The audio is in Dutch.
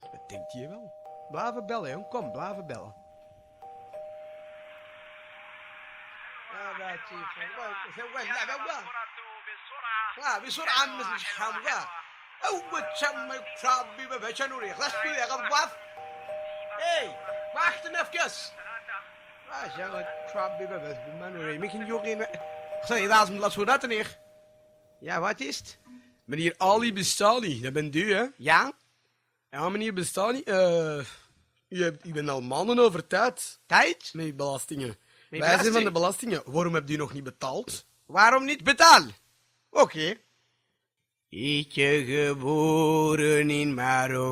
Wat denkt je wel? Blijven bellen, jong. Kom, blijven bellen. بسرعة مش حمقا أول تسمى كرابي ببشنوري خلص يا غضباف إيه ما احتنا في كاس ما شغل كرابي ببشنوري ممكن يوغين خلص لازم لا صورات niet. Ja, wat is het? Meneer Ali Bestani, dat bent u, hè? Ja? Ja, meneer Bestani, u bent al maanden over tijd. Tijd? Met uw belastingen. Wij zijn van de belastingen. Waarom hebt u nog niet betaald? Waarom niet betalen? Oké. Ik geboren in Marokko.